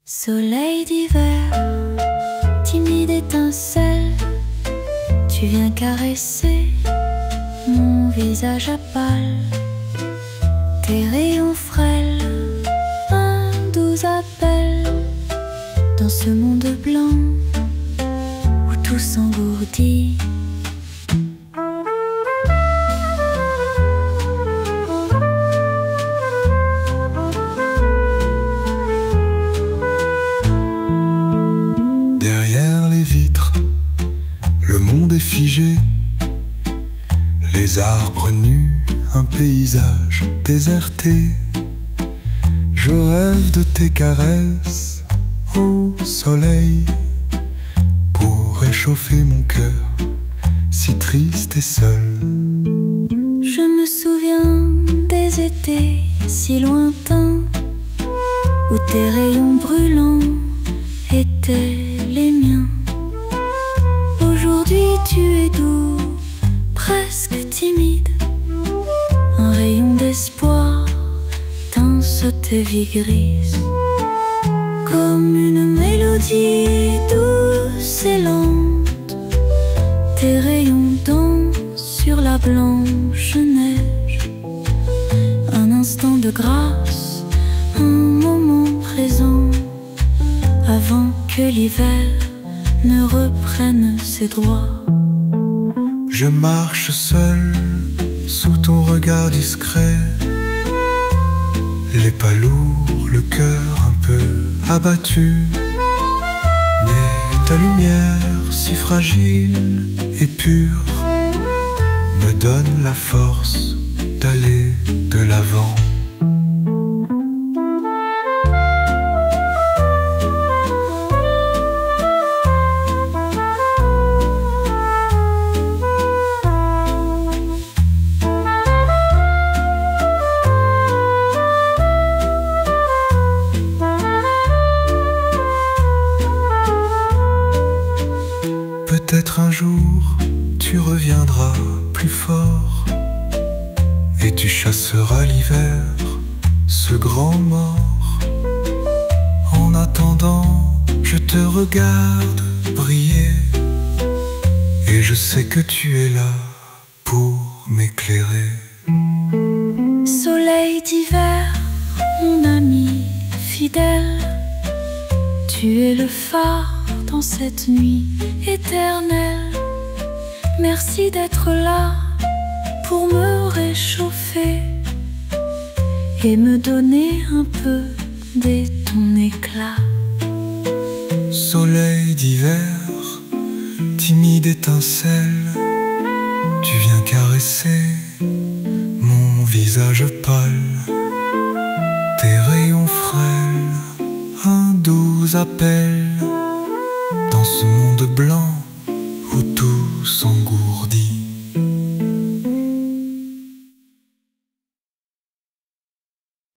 Soleil d'hiver, timide étincelle, tu viens caresser mon visage à pâle. Tes rayons frêles, un doux appel dans ce monde blanc où tout s'engourdit. Derrière les vitres, le monde est figé. Les arbres nus, un paysage déserté. Je rêve de tes caresses au soleil pour réchauffer mon cœur si triste et seul. Je me souviens des étés si lointains où tes rayons brûlants étaient les miens. Aujourd'hui tu es doux, presque timide, un rayon d'espoir teinte tes vies grises. Comme une mélodie douce et lente, tes rayons dansent sur la blanche neige. Un instant de grâce, un moment présent, avant que l'hiver ne reprenne ses droits. Je marche seul sous ton regard discret, les pas lourds, le cœur un peu abattu. Mais ta lumière si fragile et pure me donne la force d'aller de l'avant. Peut-être un jour tu reviendras plus fort et tu chasseras l'hiver, ce grand mort. En attendant, je te regarde briller et je sais que tu es là pour m'éclairer. Soleil d'hiver, mon ami fidèle, tu es le phare dans cette nuit éternelle. Merci d'être là pour me réchauffer et me donner un peu de ton éclat. Soleil d'hiver, timide étincelle, tu viens caresser mon visage pâle. Tes rayons frêles, un doux appel dans ce monde blanc où tout s'en